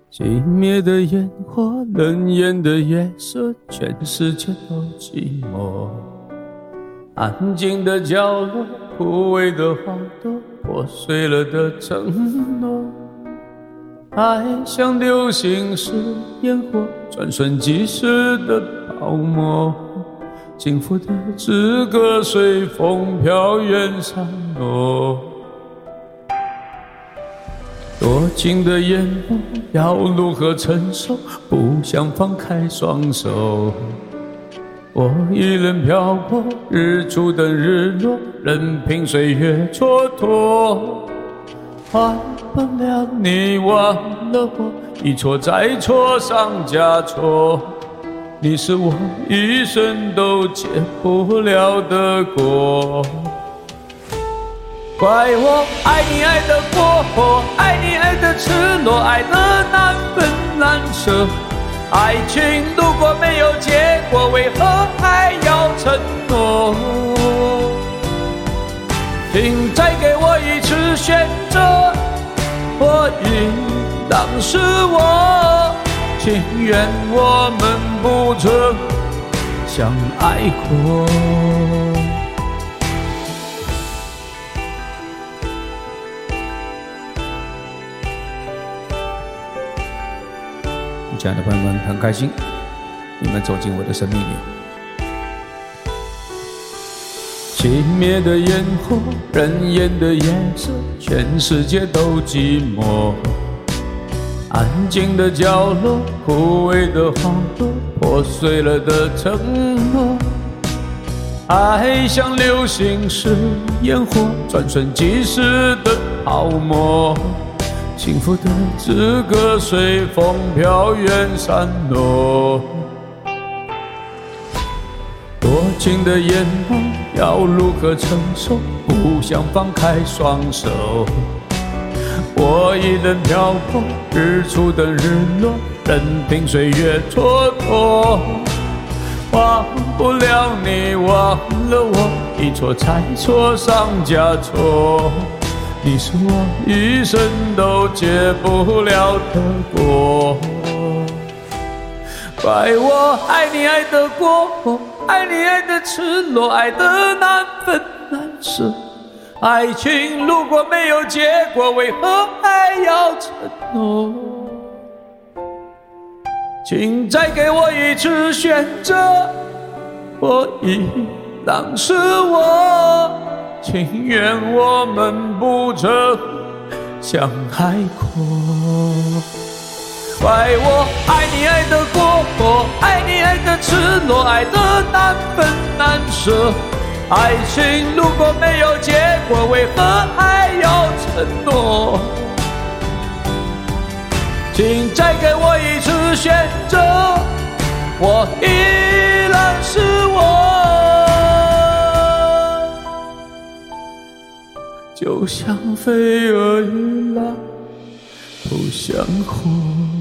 熄灭的烟火，冷眼的夜色，全世界都寂寞。安静的角落，枯萎的花朵，破碎了的承诺。爱像流星似烟火，转瞬即逝的泡沫。幸福的资格随风飘远散落。多情的眼眸要如何承受？不想放开双手。我一人漂泊，日出等日落，任凭岁月蹉跎。换不了你，忘了我，一错再错，上加错。你是我一生都结不了的果。怪我爱你爱得过火，爱你爱得赤裸，爱得难分难舍。爱情如果没有结果，为何还要承诺？请再给我一次选择，我应当是我，情愿我们不曾相爱过。亲爱的朋友们，很开心你们走进我的生命里。熄灭的烟火，人烟的夜色，全世界都寂寞。安静的角落，枯萎的花朵，破碎了的承诺。爱像流星似烟火，转瞬即逝的泡沫。幸福的资格随风飘远散落。多情的眼眸要如何承受？不想放开双手。我一人漂泊，日出等日落，任凭岁月蹉跎。忘不了你，忘了我，一错再错，上加错。你是我一生都结不了的果。怪我爱你爱得过火，爱你爱得赤裸，爱得难分难舍。爱情如果没有结果，为何还要承诺？请再给我一次选择，我依然是我，情愿我们不曾相爱过。怪我爱你爱得过火，爱你爱得赤裸，爱得难分难舍。爱情如果没有结果，为何还要承诺？请再给我一次选择，我依然是我，就像飞蛾与狼不相活。